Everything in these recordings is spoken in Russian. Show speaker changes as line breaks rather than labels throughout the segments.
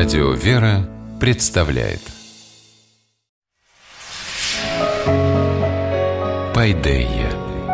Радио «Вера» представляет Пайдейя.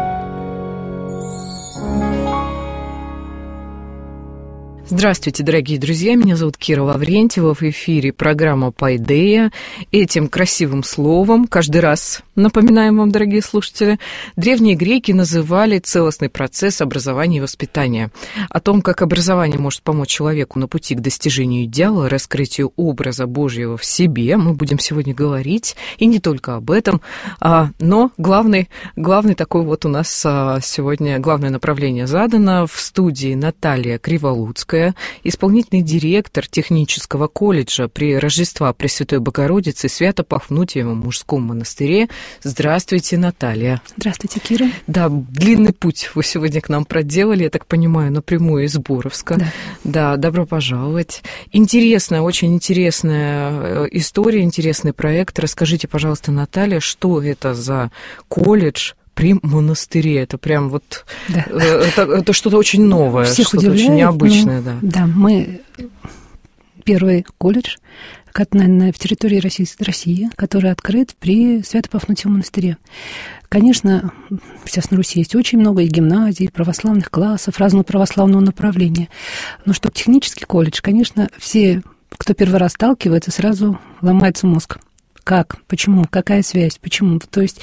Здравствуйте, дорогие друзья, меня зовут Кира Лаврентьева, в эфире программа «Пайдейя». Этим красивым словом, каждый раз напоминаем вам, дорогие слушатели, древние греки называли целостный процесс образования и воспитания. О том, как образование может помочь человеку на пути к достижению идеала, раскрытию образа Божьего в себе, мы будем сегодня говорить, и не только об этом, но главный такой вот у нас сегодня, главное направление задано. В студии Наталья Криволуцкая, исполнительный директор технического колледжа при Рождества Пресвятой Богородицы Свято-Пафнутиевом мужском монастыре. Здравствуйте, Наталья.
Здравствуйте, Кира.
Да, длинный путь вы сегодня к нам проделали, я так понимаю, напрямую из Боровска. Да, добро пожаловать. Интересная, очень интересная история, интересный проект. Расскажите, пожалуйста, Наталья, что это за колледж при монастыре? Это прям вот, да. это что-то очень новое,
всех
что-то
удивляет,
очень необычное.
Да, мы первый колледж, наверное, в территории России, который открыт при Свято-Пафнутиевом монастыре. Конечно, сейчас на Руси есть очень много и гимназий, и православных классов, разного православного направления. Но чтобы технический колледж, конечно, все, кто первый раз сталкивается, сразу ломается мозг. Как? Почему? Какая связь? Почему? То есть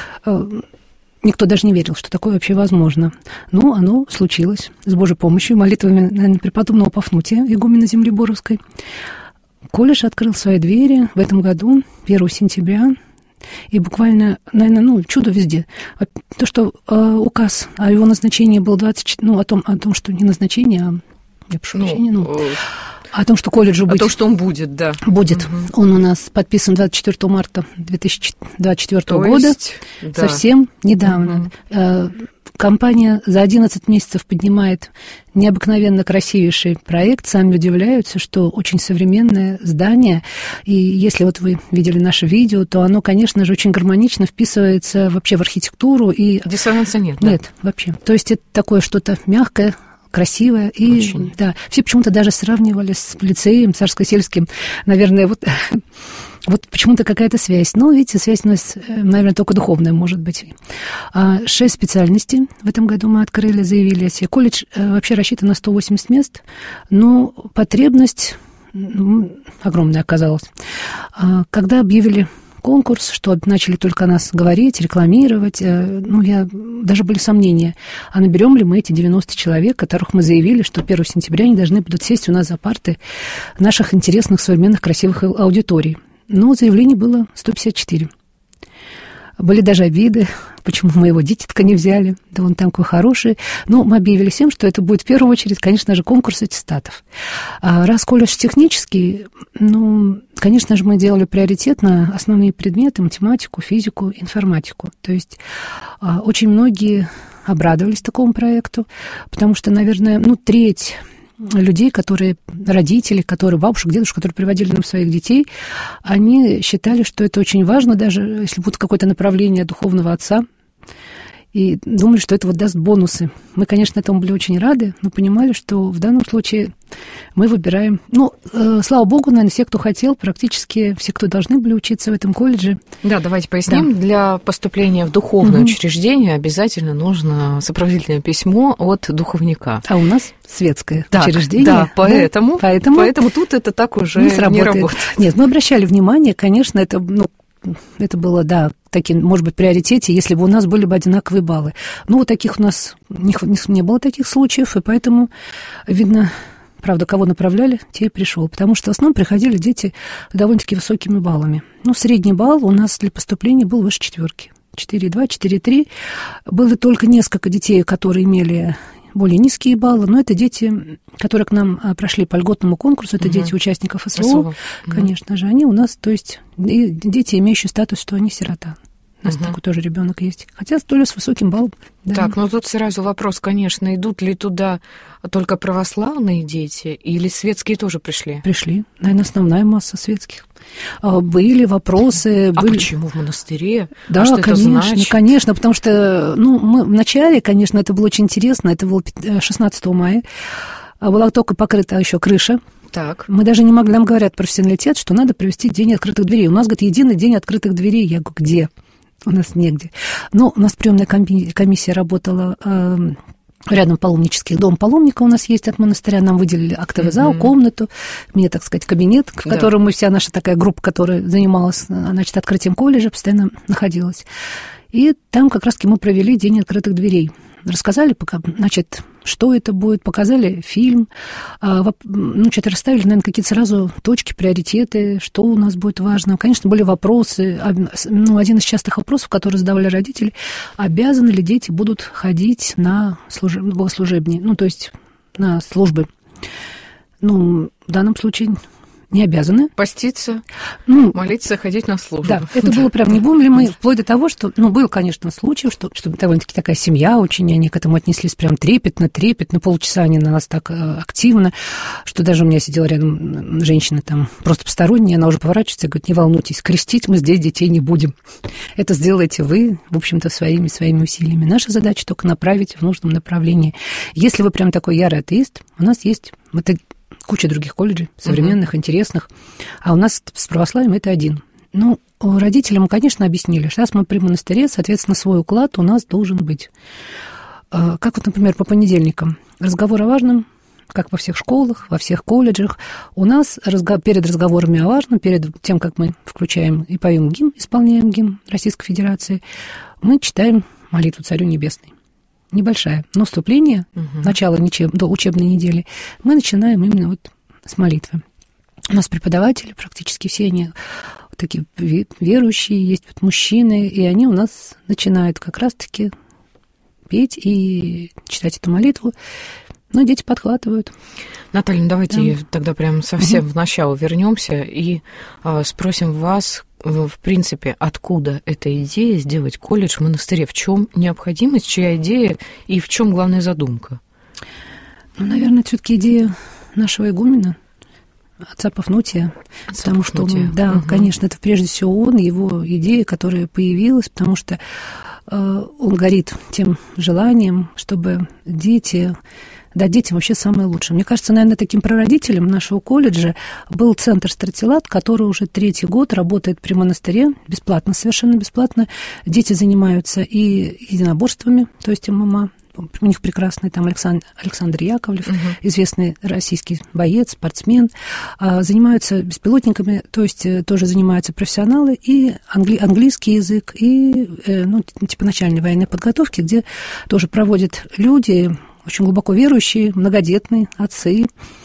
никто даже не верил, что такое вообще возможно. Но оно случилось с Божьей помощью, молитвами, наверное, преподобного Пафнутия, игумена земли Боровской. Колледж открыл свои двери в этом году, 1 сентября, и буквально, наверное, чудо везде. То, что указ о его назначении был о том, что не назначение, а я прошу прощения, о том, что колледжу быть.
О том, что он будет, да.
Будет. Угу. Он у нас подписан 24 марта 2024 года, совсем недавно. Угу. Компания за 11 месяцев поднимает необыкновенно красивейший проект. Сами удивляются, что очень современное здание. И если вот вы видели наше видео, то оно, конечно же, очень гармонично вписывается вообще в архитектуру. И
диссонанса нет, да?
Нет, вообще. То есть это такое что-то мягкое, красивое. И очень. Да, все почему-то даже сравнивали с лицеем царско-сельским. Наверное, вот почему-то какая-то связь. Но, видите, связь у нас, наверное, только духовная может быть. 6 специальностей в этом году мы открыли, заявили о себе. Колледж вообще рассчитан на 180 мест, но потребность огромная оказалась. Когда объявили конкурс, что начали только о нас говорить, рекламировать, даже были сомнения, а наберем ли мы эти 90 человек, которых мы заявили, что 1 сентября они должны будут сесть у нас за парты наших интересных, современных, красивых аудиторий. Но заявлений было 154. Были даже обиды, почему мы его дитятка не взяли, да он такой хороший. Но мы объявили всем, что это будет в первую очередь, конечно же, конкурс аттестатов. Раз колледж технический, конечно же, мы делали приоритет на основные предметы, математику, физику, информатику. То есть очень многие обрадовались такому проекту, потому что, наверное, треть людей, родители, бабушек, дедушек, которые приводили нам своих детей, они считали, что это очень важно, даже если будет какое-то направление духовного отца, и думали, что это даст бонусы. Мы, конечно, этому были очень рады, но понимали, что в данном случае мы выбираем... слава богу, наверное, все, кто хотел, практически все, кто должны были учиться в этом колледже.
Да, давайте поясним. Да. Для поступления в духовное учреждение обязательно нужно сопроводительное письмо от духовника.
А у нас светское учреждение.
Да, поэтому тут это так уже не работает.
Нет, мы обращали внимание, конечно, это было, таким, может быть, приоритете, если бы у нас были бы одинаковые баллы. Таких у нас не было таких случаев, и поэтому, видно, правда, кого направляли, те и пришел. Потому что в основном приходили дети с довольно-таки высокими баллами. Средний балл у нас для поступления был выше 4. 4,2, 4,3. Было только несколько детей, которые имели более низкие баллы, но это дети, которые к нам прошли по льготному конкурсу, это дети участников СВО, конечно же, они у нас, то есть дети, имеющие статус, что они сирота. У нас такой тоже ребенок есть. Хотя тоже с высоким баллом. Да.
Так, тут сразу вопрос, конечно, идут ли туда только православные дети или светские тоже пришли?
Пришли. Наверное, основная масса светских. Были вопросы.
Почему в монастыре?
Да,
что
конечно,
это значит?
Конечно, потому что, мы вначале, конечно, это было очень интересно, это было 16 мая, была только покрыта еще крыша.
Так.
Мы даже не могли, нам говорят профессионалитет, что надо провести день открытых дверей. У нас, говорит, единый день открытых дверей. Я говорю, где? У нас негде. Но у нас приемная комиссия работала рядом паломнический дом паломника у нас есть от монастыря. Нам выделили актовый зал, комнату, мне, так сказать, кабинет, в котором мы, вся наша такая группа, которая занималась, значит, открытием колледжа, постоянно находилась. И там как раз-таки мы провели день открытых дверей. Рассказали, значит, что это будет, показали фильм, что-то расставили, наверное, какие-то сразу точки, приоритеты, что у нас будет важно. Конечно, были вопросы. Один из частых вопросов, которые задавали родители, обязаны ли дети будут ходить на богослужебные, то есть на службы. В данном случае не обязаны.
Поститься, молиться, ходить на службу.
Да, это было прям, не будем ли мы, вплоть до того, что, был, конечно, случай, что довольно-таки такая семья очень, они к этому отнеслись прям трепетно, полчаса они на нас так активно, что даже у меня сидела рядом женщина там, просто посторонняя, она уже поворачивается и говорит, не волнуйтесь, крестить мы здесь детей не будем. Это сделаете вы, в общем-то, своими усилиями. Наша задача только направить в нужном направлении. Если вы прям такой ярый атеист, у нас есть куча других колледжей, современных, интересных, а у нас с православием это один. Родителям, конечно, объяснили, что раз мы при монастыре, соответственно, свой уклад у нас должен быть. Как например, по понедельникам. Разговор о важном, как во всех школах, во всех колледжах. У нас перед разговорами о важном, перед тем, как мы включаем и поем гимн, исполняем гимн Российской Федерации, мы читаем молитву Царю Небесной. Небольшая, но вступление, начало до учебной недели, мы начинаем именно с молитвы. У нас преподаватели, практически все они такие верующие, есть мужчины, и они у нас начинают как раз-таки петь и читать эту молитву. Дети подхватывают.
Наталья, давайте тогда прям совсем в начало вернемся и спросим вас, в принципе, откуда эта идея сделать колледж в монастыре? В чем необходимость, чья идея и в чем главная задумка?
Наверное, все-таки идея нашего игумена, отца Пафнутия. Потому что, конечно, это прежде всего он, его идея, которая появилась, потому что он горит тем желанием, чтобы дать детям вообще самое лучшее. Мне кажется, наверное, таким прародителем нашего колледжа был центр «Стратилат», который уже 3-й год работает при монастыре, бесплатно, совершенно бесплатно. Дети занимаются и единоборствами, то есть ММА. У них прекрасный там Александр Яковлев, известный российский боец, спортсмен. Занимаются беспилотниками, то есть тоже занимаются профессионалы, и английский язык, и начальной военной подготовки, где тоже проводят люди, очень глубоко верующие, многодетные отцы.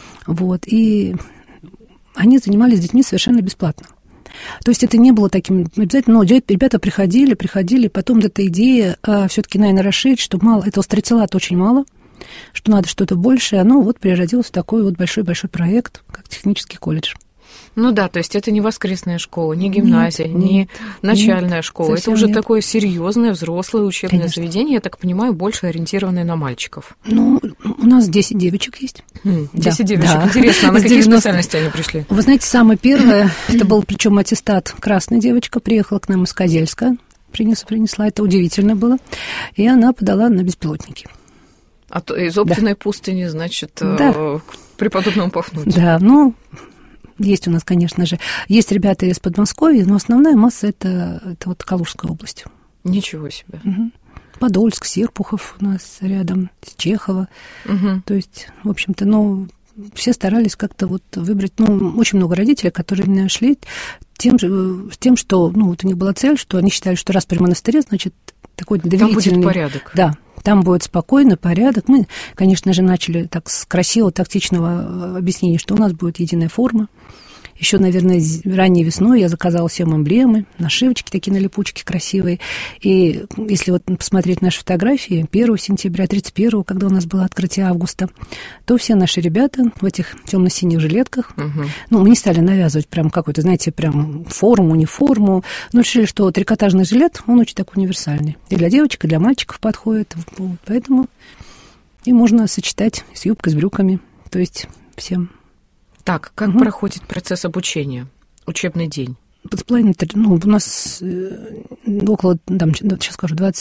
И они занимались с детьми совершенно бесплатно. То есть это не было таким обязательно, ребята приходили, потом эта идея все-таки, наверное, расширить, что мало, этого стратилата очень мало, что надо что-то большее, оно превратилось в такой большой-большой проект, как технический колледж.
То есть это не воскресная шкула, не гимназия, не начальная школа. Это уже такое серьезное взрослое учебное заведение, я так понимаю, больше ориентированное на мальчиков.
У нас 10 девочек есть.
10 девочек. Да. Интересно, а на какие специальности они пришли?
Вы знаете, самое первое, это был причем аттестат красная девочка, приехала к нам из Козельска, принесла, это удивительно было, и она подала на беспилотники.
Из Оптиной пустыни, значит, к преподобному Пафнутию.
Да, есть у нас, конечно же, есть ребята из Подмосковья, но основная масса это Калужская область.
Ничего себе.
Подольск, Серпухов у нас рядом, Чехово. То есть, в общем-то, все старались как-то выбрать, очень много родителей, которые меня шли тем, что, у них была цель, что они считали, что раз при монастыре, значит, такой доверительный...
Там будет порядок.
Да, там будет спокойно, порядок. Мы, конечно же, начали так с красивого, тактичного объяснения, что у нас будет единая форма. Еще, наверное, ранней весной я заказала всем эмблемы, нашивочки такие на липучке красивые. И если посмотреть наши фотографии 1 сентября, 31, когда у нас было открытие августа, то все наши ребята в этих темно-синих жилетках, мы не стали навязывать прям какую-то, знаете, прям форму, униформу, но решили, что трикотажный жилет, он очень так универсальный. И для девочек, и для мальчиков подходит. Поэтому и можно сочетать с юбкой, с брюками, то есть всем.
Так, как проходит процесс обучения, учебный день?
У нас около, сейчас скажу, 20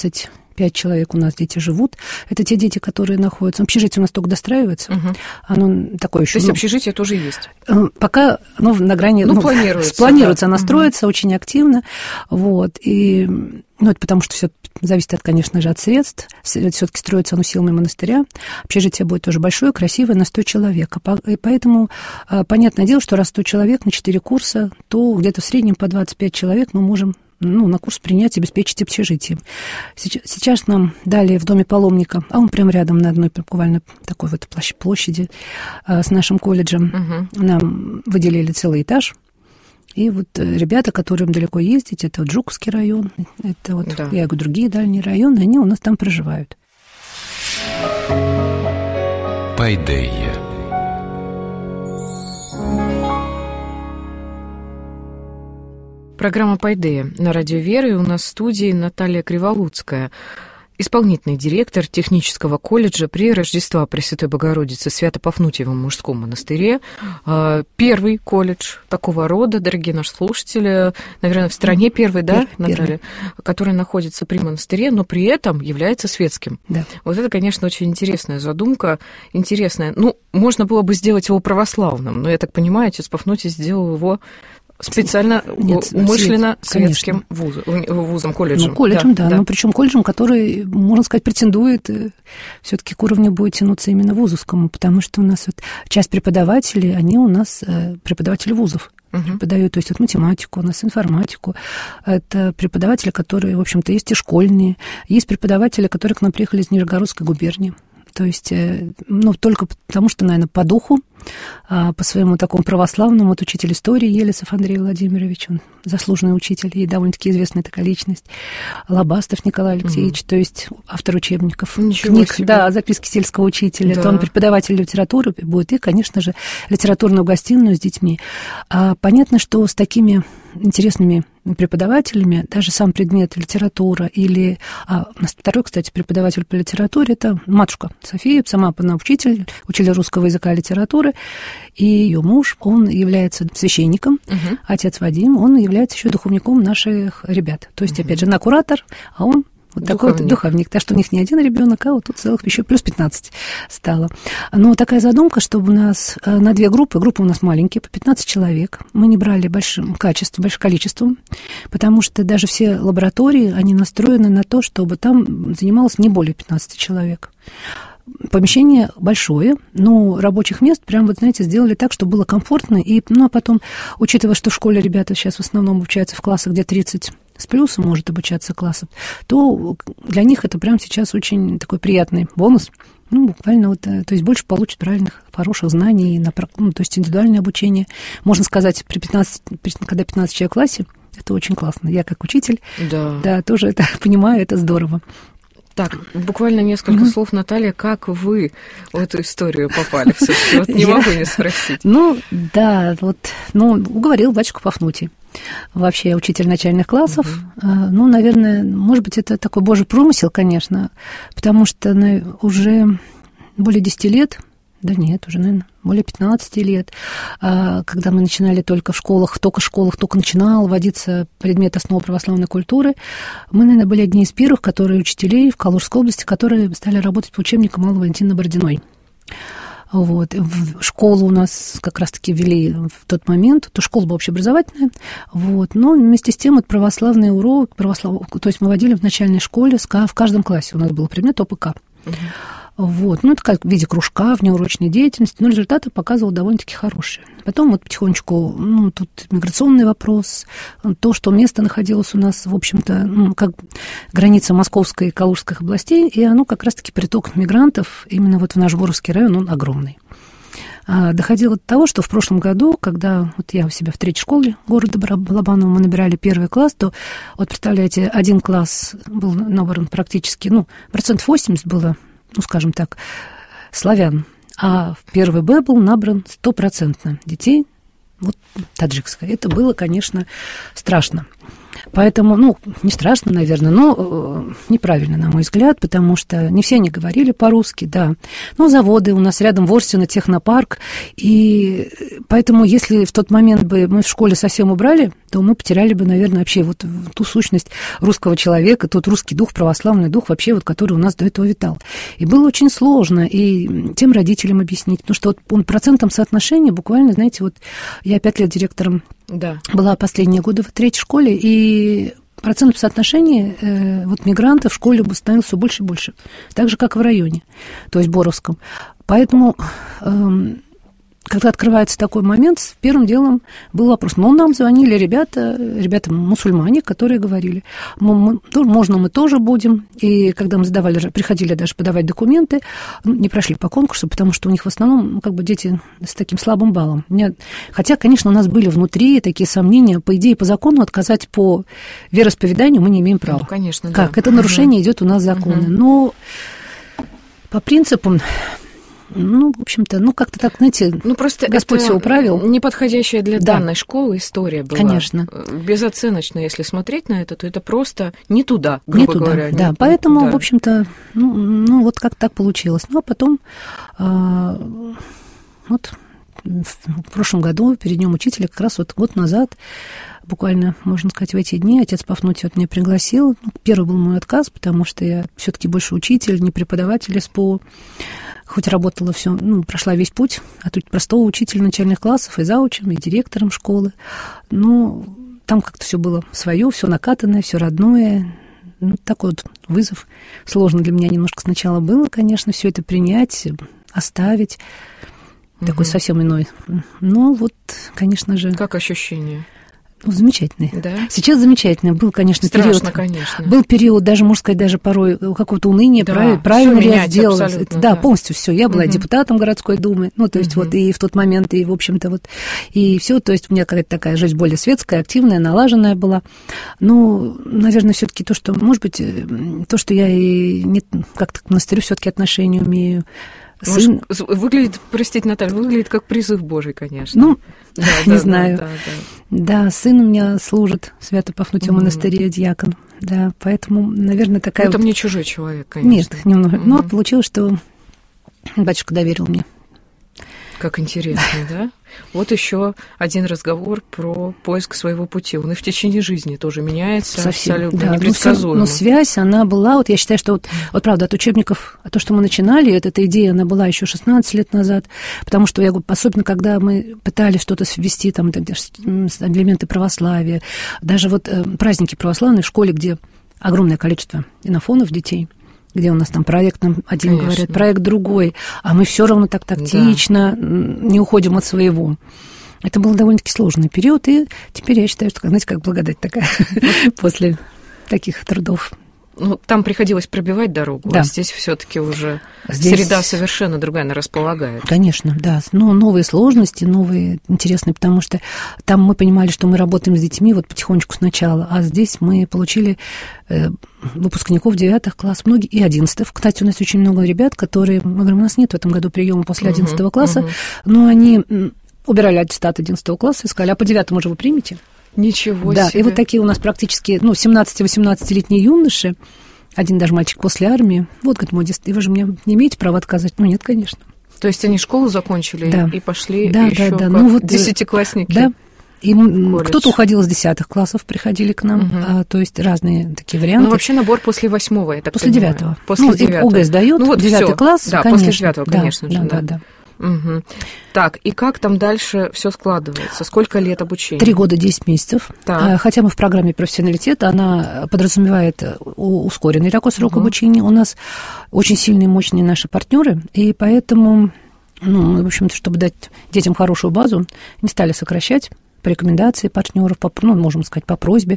5 человек у нас дети живут. Это те дети, которые находятся... Общежитие у нас только достраивается. Оно такое еще...
То есть общежитие тоже есть?
Пока оно на грани... Планируется, оно строится очень активно. Вот. И... это потому что все зависит, конечно же, от средств. Все-таки строится оно силами монастыря. Общежитие будет тоже большое, красивое, на 100 человек. И поэтому, понятное дело, что раз 100 человек на 4 курса, то где-то в среднем по 25 человек мы можем на курс принять и обеспечить общежитие. Сейчас нам дали в доме паломника, а он прямо рядом на одной буквально такой вот площади с нашим колледжем, нам выделили целый этаж. И вот ребята, которым далеко ездить, это вот Жуковский район, это вот, я говорю, другие дальние районы, они у нас там проживают.
Пайдея.
Программа «Пайдея» на радио «Вера», и у нас в студии Наталья Криволуцкая, исполнительный директор технического колледжа при Рождества Пресвятой Богородицы Свято-Пафнутьевом мужском монастыре. Первый колледж такого рода, дорогие наши слушатели, наверное, в стране первый, да, Наталья, который находится при монастыре, но при этом является светским. Да. Вот это, конечно, очень интересная задумка, интересная. Можно было бы сделать его православным, но, я так понимаю, отец Пафнутий сделал его специально, умышленно светским вузом, колледжем.
Колледжем, да. Но причем колледжем, который, можно сказать, претендует все-таки к уровню будет тянуться именно вузовскому, потому что у нас вот часть преподавателей, они у нас преподаватели вузов. Преподают, то есть вот математику, у нас информатику. Это преподаватели, которые, в общем-то, есть и школьные. Есть преподаватели, которые к нам приехали из Нижегородской губернии. То есть, только потому, что, наверное, по духу, по своему такому православному, вот учитель истории Елесов Андрей Владимирович, он заслуженный учитель и довольно-таки известная такая личность. Лобастов Николай Алексеевич, то есть автор учебников, книг, записки сельского учителя, то он преподаватель литературы будет, и, конечно же, литературную гостиную с детьми. Понятно, что с такими интересными преподавателями, даже сам предмет литература или... у нас второй, кстати, преподаватель по литературе, это матушка София, сама она учитель русского языка и литературы, и ее муж, он является священником, отец Вадим, он является еще духовником наших ребят. То есть, опять же, она куратор, а он вот такой вот духовник. Так что у них не один ребенок, а вот тут целых еще плюс 15 стало. Но такая задумка, чтобы у нас на 2 группы у нас маленькие, по 15 человек, мы не брали большим количеством, потому что даже все лаборатории, они настроены на то, чтобы там занималось не более 15 человек. Помещение большое, но рабочих мест прям, вот знаете, сделали так, чтобы было комфортно. И, а потом, учитывая, что в школе ребята сейчас в основном обучаются в классах, где 30 с плюсом может обучаться классов, то для них это прям сейчас очень такой приятный бонус. Буквально вот, то есть больше получат правильных, хороших знаний, то есть индивидуальное обучение. Можно сказать, когда 15 человек в классе, это очень классно. Я как учитель, тоже это понимаю, это здорово.
Так, буквально несколько слов, Наталья, как вы в эту историю попали все-таки? Вот не могу не спросить. Уговорил батюшка Пафнутий. Вообще я учитель начальных классов. Наверное, может быть, это такой божий промысел, конечно, потому что уже более 10 лет, уже, наверное, более 15 лет, когда мы начинали только в школах, только начинал вводиться предмет основы православной культуры, мы, наверное, были одни из первых, учителей в Калужской области, которые стали работать по учебникам Аллы Валентиновны Бородиной. Вот. В школу у нас как раз-таки ввели в тот момент, то школа была общеобразовательная, но вместе с тем это православный урок, то есть мы водили в начальной школе, в каждом классе у нас был предмет ОПК. Это как в виде кружка, внеурочной деятельности, но результаты показывал довольно-таки хорошие. Потом потихонечку, тут миграционный вопрос, то, что место находилось у нас, в общем-то, как граница Московской и Калужской областей, и оно как раз-таки приток мигрантов именно в наш Боровский район, он огромный. Доходило до того, что в прошлом году, когда я у себя в 3-й школе города Балабанова, мы набирали 1 класс, то, представляете, 1 класс был набран практически, 80% было, скажем так, славян, а в 1 Б был набран 100% детей, таджикское. Это было, конечно, страшно. Поэтому, не страшно, наверное, но неправильно, на мой взгляд, потому что не все они говорили по-русски, да. Заводы у нас рядом, Ворсино, технопарк, и поэтому, если в тот момент бы мы в школе совсем убрали
то мы потеряли бы, наверное, вообще вот ту сущность русского человека, тот русский дух, православный дух вообще, вот, который у нас до этого витал. И было очень сложно и тем родителям объяснить, потому что вот он процентом соотношения буквально, знаете, вот я 5 лет директором была последние годы в 3-й школе, и процент соотношения вот мигрантов в школе становился все больше и больше, так же, как в районе, то есть Боровском. Поэтому... Когда открывается такой момент, первым делом был вопрос. Но нам звонили ребята-мусульмане, которые говорили, можно мы тоже будем. И когда мы приходили даже подавать документы, не прошли по конкурсу, потому что у них в основном как бы дети с таким слабым баллом. Хотя, конечно, у нас были внутри такие сомнения. По идее, по закону отказать по вероисповеданию мы не имеем права.
Ну, конечно,
как?
Да.
Это нарушение идет у нас законно. Но по принципам... в общем-то, как-то так, знаете,
просто
Господь все управил.
Неподходящая для данной школы история была.
Конечно.
Безоценочно, если смотреть на это, то это просто не туда, грубо говоря.
Да, поэтому, в общем-то, вот как так получилось. Ну, а потом, вот в прошлом году, перед Днем Учителя, как раз вот год назад, буквально, можно сказать, в эти дни отец Пафнутий меня пригласил. Первый был мой отказ, потому что я все-таки больше учитель, не преподаватель СПО. Хоть работала все, прошла весь путь, а тут простого учителя начальных классов и заучем, и директором школы. Там как-то все было свое, все накатанное, все родное. Такой вот вызов. Сложно для меня немножко сначала было, конечно, все это принять, оставить. Такой совсем иной. Но вот, конечно же...
Как ощущение?
Замечательный.
Да?
Сейчас замечательный. Был, конечно,
страшно, конечно.
Был период, даже, можно сказать, даже порой какого-то уныния, правильно ли я сделала. Да, полностью все. Я была депутатом городской думы, то есть вот и в тот момент, и, в общем-то, вот, и все, то есть у меня какая-то такая жизнь более светская, активная, налаженная была. Но, наверное, все-таки то, что, может быть, то, что я и как-то к монастырю все-таки отношение умею.
Сын... Выглядит, простите, Наталья, выглядит как призыв Божий, конечно.
Не знаю. Да, сын у меня служит в Свято-Пафнутьевом монастыре, диакон. Да, поэтому, наверное, такая...
Это мне чужой человек, конечно.
Нет, немного. Но получилось, что батюшка доверил мне.
Как интересно, да? Вот еще один разговор про поиск своего пути. Он и в течение жизни тоже меняется. Совсем, абсолютно непредсказуемо.
Но связь, она была, вот я считаю, что вот правда, от учебников, то, что мы начинали, эта идея, она была еще 16 лет назад, потому что, я говорю, особенно, когда мы пытались что-то ввести, там, элементы православия, даже вот праздники православные в школе, где огромное количество инофонов детей, где у нас там проект, нам один говорят, проект другой, а мы все равно так тактично не уходим от своего. Это был довольно-таки сложный период, и теперь я считаю, что, знаете, как благодать такая после таких трудов.
Там приходилось пробивать дорогу, а здесь все-таки уже среда совершенно другая, она располагает.
Конечно, да. Но новые сложности, новые интересные, потому что там мы понимали, что мы работаем с детьми вот потихонечку сначала, а здесь мы получили выпускников 9 классов, многие и 11. Кстати, у нас очень много ребят, которые, мы говорим, у нас нет в этом году приема после 11 класса, но они убирали аттестат 11 класса и сказали, а по 9 уже вы примете?
Ничего себе.
Да, и вот такие у нас практически, 17-18-летние юноши, один даже мальчик после армии, вот, говорит, мой детство, и вы же мне не имеете права отказать? Нет, конечно.
То есть они школу закончили и пошли еще
как
десятиклассники?
Да, и кто-то уходил с 10 классов, приходили к нам, то есть разные такие варианты.
Вообще набор после 8-го, я так
после
понимаю.
9-го.
После 9-го.
ОГЭ сдают, 9 класс,
да,
конечно.
после 9-го, конечно же.
Да.
Угу. Так, и как там дальше все складывается? Сколько лет обучения?
3 года, 10 месяцев. Так. Хотя мы в программе профессионалитета, она подразумевает ускоренный такой срок обучения. У нас очень сильные, мощные наши партнеры, и поэтому, мы, в общем-то, чтобы дать детям хорошую базу, не стали сокращать по рекомендации партнеров, можем сказать, по просьбе.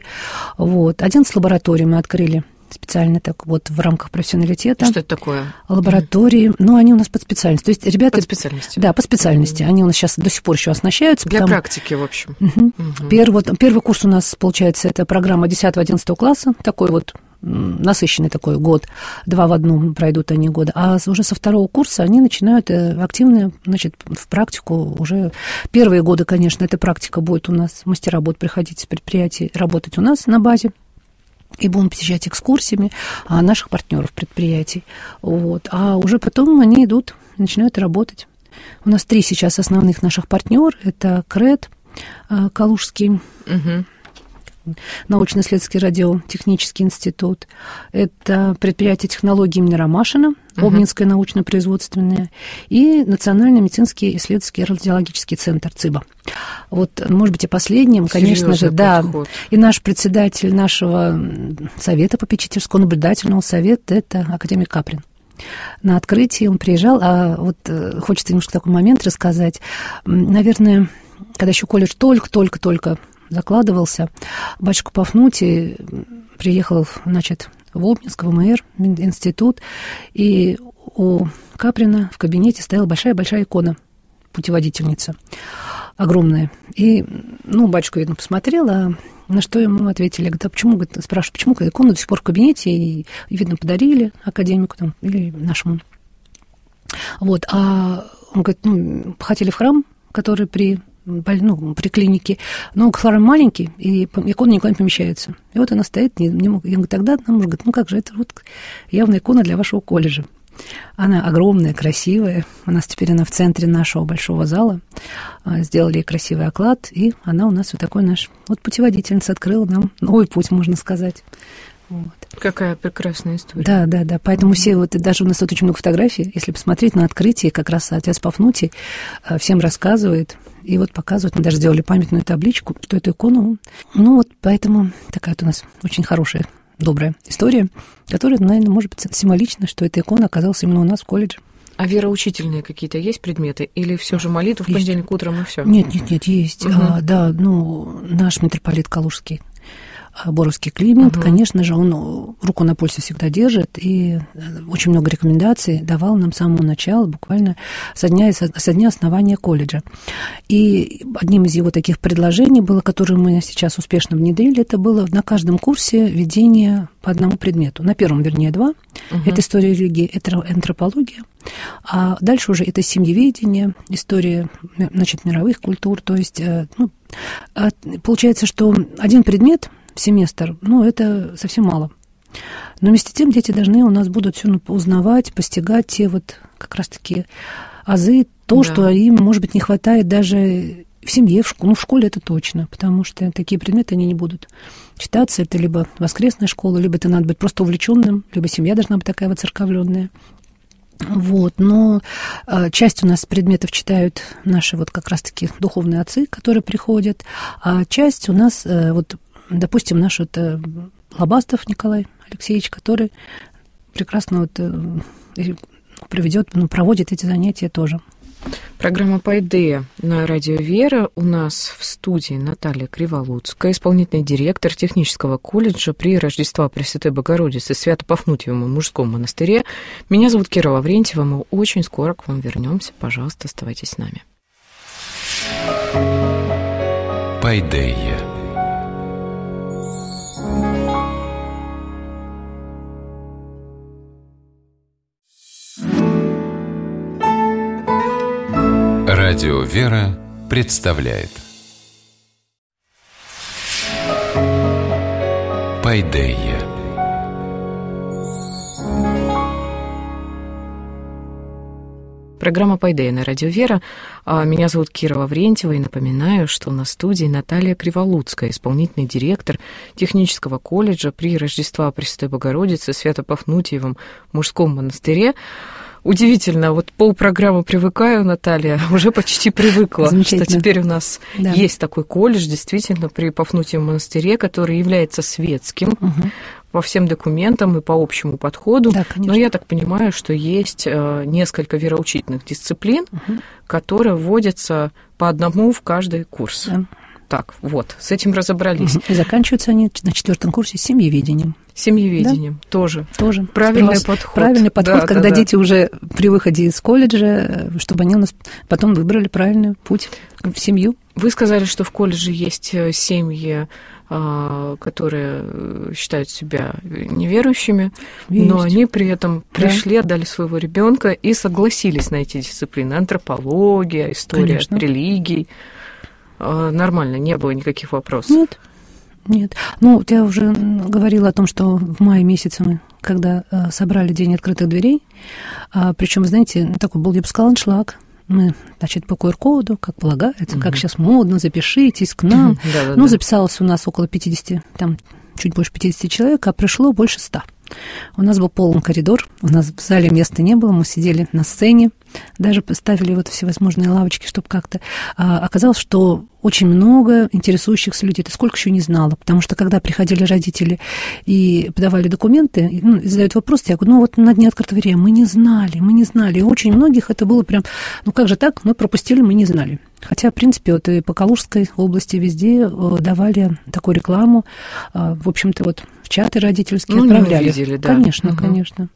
11 лабораторий мы открыли специально так вот в рамках профессионалитета.
Что это такое?
Лаборатории, они у нас под специальностью. То есть ребята...
Под специальностью?
Да, по специальности. Они у нас сейчас до сих пор еще оснащаются.
Для практики, в общем.
Первый курс у нас, получается, это программа 10-11 класса, такой вот насыщенный такой год, 2 в 1 пройдут они года, а уже со 2-го курса они начинают активно, в практику уже. Первые годы, конечно, эта практика будет у нас, мастера будут приходить с предприятий, работать у нас на базе, и будем посещать экскурсиями наших партнеров предприятий. А уже потом они идут, начинают работать. У нас 3 сейчас основных наших партнера. Это КРЭД, Калужский, научно-исследовательский радиотехнический институт. Это предприятие технологий имени Ромашина, Обнинское научно-производственное, и Национальный медицинский исследовательский радиологический центр ЦИБА. Вот, может быть, и последним, конечно же, да, и наш председатель нашего совета попечительского наблюдательного совета – это академик Каприн. На открытии он приезжал, а вот хочется немножко такой момент рассказать. Наверное, когда еще колледж только-только закладывался, батюшка Пафнутий приехал, значит, в Обнинск, в ВМР, институт, и у Каприна в кабинете стояла большая-большая икона, путеводительница, огромная. И, батюшка, видно, посмотрел, а на что ему ответили? Говорит, а почему, говорит, спрашивают, почему икону до сих пор в кабинете, и видно, подарили академику там, или нашему. Вот, а он говорит, хотели в храм, который при клинике, но храм маленький, и икона никуда не помещается. И вот она стоит, не мог. Я говорю, тогда нам говорит, как же, это вот явная икона для вашего колледжа. Она огромная, красивая. У нас теперь она в центре нашего большого зала. Сделали ей красивый оклад, и она у нас вот такой наш... Вот путеводительница открыла нам новый путь, можно сказать. Вот.
Какая прекрасная история.
Да. Поэтому все, вот даже у нас тут очень много фотографий, если посмотреть на открытие, как раз отец Пафнутий всем рассказывает, и вот показывает, мы даже сделали памятную табличку, что эту икону. Вот поэтому такая вот у нас очень хорошая, добрая история, которая, наверное, может быть символична, что эта икона оказалась именно у нас в колледже.
А вероучительные какие-то есть предметы? Или все же молитва в понедельник утром и все?
Нет, есть. Наш митрополит Калужский, Боровский Климент, конечно же, он руку на пульсе всегда держит, и очень много рекомендаций давал нам с самого начала, буквально со дня основания колледжа. И одним из его таких предложений было, которое мы сейчас успешно внедрили, это было на каждом курсе введение по одному предмету. На первом, вернее, 2. Это история религии, это антропология. А дальше уже это семьеведение, история, значит, мировых культур. То есть, получается, что один предмет в семестр, это совсем мало. Но вместе с тем дети должны у нас будут все узнавать, постигать те вот как раз-таки азы, что им, может быть, не хватает даже в семье, в школе. В школе это точно, потому что такие предметы, они не будут читаться. Это либо воскресная школа, либо это надо быть просто увлеченным, либо семья должна быть такая воцерковленная. Вот, но часть у нас предметов читают наши вот как раз-таки духовные отцы, которые приходят, а часть у нас, допустим, наш Лобастов Николай Алексеевич, который прекрасно проводит эти занятия тоже.
Программа «Пайдея» на радио «Вера». У нас в студии Наталья Криволуцкая, исполнительный директор технического колледжа при Рождества Пресвятой Богородицы Свято-Пафнутьевом мужском монастыре. Меня зовут Кира Лаврентьева. Мы очень скоро к вам вернемся. Пожалуйста, оставайтесь с нами.
«Пайдея». Радио «Вера» представляет «Пайдея».
Программа «Пайдея» на радио «Вера». Меня зовут Кира Лаврентьева, и напоминаю, что на студии Наталья Криволуцкая, исполнительный директор технического колледжа при Рождества Пресвятой Богородицы Свято-Пафнутьевом мужском монастыре. Удивительно, вот полпрограммы привыкаю, Наталья, уже почти привыкла, что теперь у нас есть такой колледж, действительно, при Пафнутьевом монастыре, который является светским по всем документам и по общему подходу. Да, но я так понимаю, что есть несколько вероучительных дисциплин, которые вводятся по одному в каждый курс. Да. Так, вот, с этим разобрались.
И заканчиваются они на 4-м курсе семьеведением.
Семьеведением, да? Тоже.
Правильный подход, когда дети уже при выходе из колледжа, чтобы они у нас потом выбрали правильный путь в семью.
Вы сказали, что в колледже есть семьи, которые считают себя неверующими, но они при этом пришли, отдали своего ребенка и согласились на эти дисциплины. Антропология, история религий. Нормально, не было никаких вопросов.
Нет. Я уже говорила о том, что в мае месяце мы, когда собрали День открытых дверей, причем, знаете, такой был, я бы сказала, аншлаг. Мы, значит, по QR-коду, как полагается, как сейчас модно, запишитесь к нам. Ну, записалось у нас около 50, там чуть больше 50 человек, а пришло больше 100. У нас был полон коридор, у нас в зале места не было, мы сидели на сцене, даже поставили вот всевозможные лавочки, чтобы как-то... Оказалось, что очень много интересующихся людей. Ты сколько еще не знала, потому что когда приходили родители и подавали документы, и задают вопрос, я говорю, вот на дне открытого РИА мы не знали. И очень многих это было прям, как же так, мы пропустили, мы не знали. Хотя, в принципе, вот и по Калужской области везде давали такую рекламу, в общем-то, вот в чаты родительские отправляли.
Увидели, да.
Конечно, конечно.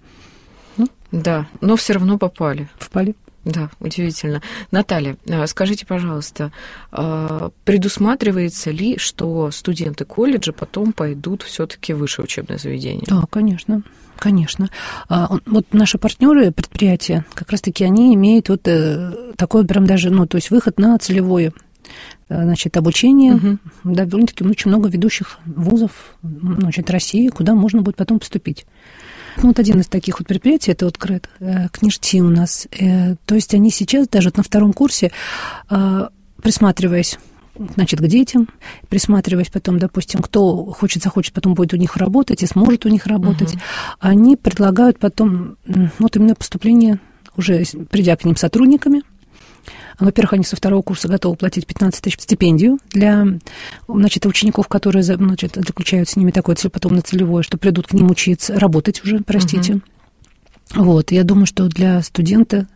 Да, но все равно попали.
Впали.
Да, удивительно. Наталья, скажите, пожалуйста, предусматривается ли, что студенты колледжа потом пойдут все-таки в высшее учебное заведение?
Да, конечно. Конечно. Вот наши партнеры, предприятия, как раз-таки они имеют вот такой прям даже, то есть выход на целевое, значит, обучение. Довольно-таки очень много ведущих вузов, значит, России, куда можно будет потом поступить. Вот один из таких вот предприятий, это вот КРЭД, Книжти у нас. То есть они сейчас даже на втором курсе, присматриваясь, значит, к детям, присматриваясь потом, допустим, кто захочет, потом будет у них работать и сможет у них работать, они предлагают потом, вот именно поступление, уже придя к ним сотрудниками. Во-первых, они со второго курса готовы платить 15 тысяч стипендию для, значит, учеников, которые, значит, заключают с ними такое потом на целевое, что придут к ним учиться, работать уже, простите. Вот, я думаю, что для студента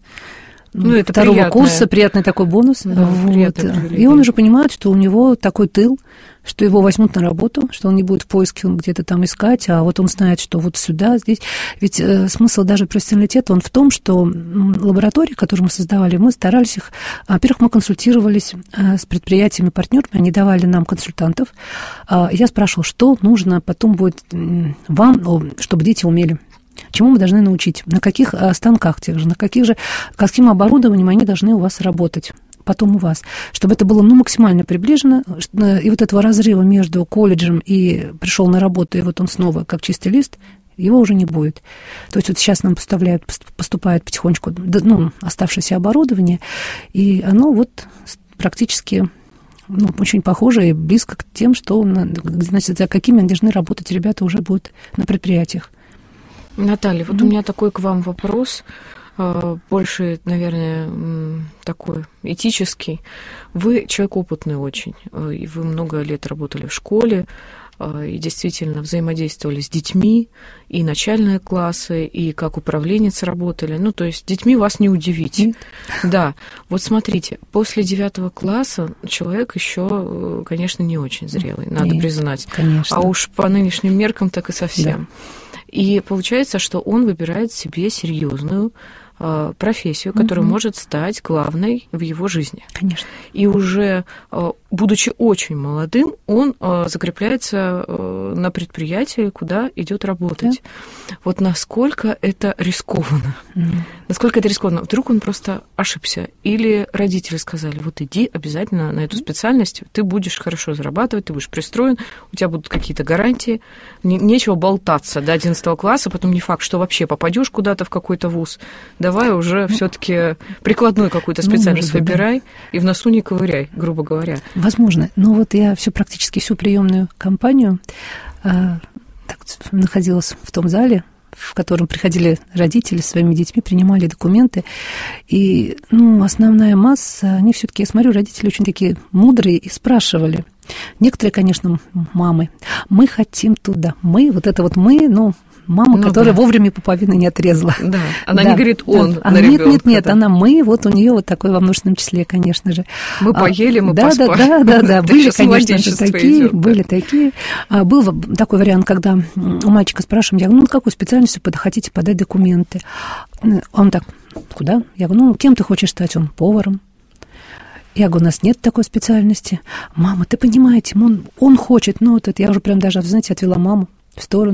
это второго курса приятный такой бонус.
Да,
вот. И он уже понимает, что у него такой тыл, что его возьмут на работу, что он не будет в поиске где-то там искать, а вот он знает, что вот сюда, здесь. Ведь смысл даже профессионалитета, он в том, что лаборатории, которые мы создавали, мы старались их... Во-первых, мы консультировались с предприятиями-партнерами, они давали нам консультантов. Я спрашивала, что нужно потом будет вам, чтобы дети умели. Чему мы должны научить? На каких станках тех же, каким оборудованием они должны у вас работать? Потом у вас, чтобы это было максимально приближено, и вот этого разрыва между колледжем и пришел на работу, и вот он снова как чистый лист, его уже не будет. То есть вот сейчас нам поступает потихонечку оставшееся оборудование, и оно вот практически очень похоже и близко к тем, что, значит, за какими должны работать ребята уже будут на предприятиях.
Наталья, вот у меня такой к вам вопрос, больше, наверное, такой этический. Вы человек опытный очень, и вы много лет работали в школе, и действительно взаимодействовали с детьми, и начальные классы, и как управленец работали. То есть детьми вас не удивить. Да, вот смотрите, после 9 класса человек еще, конечно, не очень зрелый, надо признать.
Конечно.
А уж по нынешним меркам так и совсем. Да. И получается, что он выбирает себе серьезную профессию, которая может стать главной в его жизни.
Конечно.
И уже, будучи очень молодым, он закрепляется на предприятии, куда идет работать. Да. Вот насколько это рискованно? Насколько это рискованно? Вдруг он просто ошибся? Или родители сказали, вот иди обязательно на эту специальность, ты будешь хорошо зарабатывать, ты будешь пристроен, у тебя будут какие-то гарантии, нечего болтаться до 11 класса, потом не факт, что вообще попадешь куда-то в какой-то вуз. Давай уже все-таки прикладную какую-то специальность выбирай, да. И в носу не ковыряй, грубо говоря.
Возможно. Но вот я практически всю приемную кампанию находилась в том зале, в котором приходили родители со своими детьми, принимали документы. И, основная масса, они все-таки, я смотрю, родители очень такие мудрые и спрашивали. Некоторые, конечно, мамы, мы хотим туда. Мы, мама, которая вовремя пуповины не отрезала.
Да, она не говорит «он» на
ребёнка. Нет, она «мы», вот у нее вот такой во множественном числе, конечно же.
Мы поели, мы поспали.
Да, были, конечно же, такие, были такие. Был такой вариант, когда у мальчика спрашиваем, я говорю, какую специальность вы хотите подать документы? Он так, куда? Я говорю, кем ты хочешь стать? Он поваром. Я говорю, у нас нет такой специальности. Мама, ты понимаете, он хочет, я уже прям даже, знаете, отвела маму в сторону.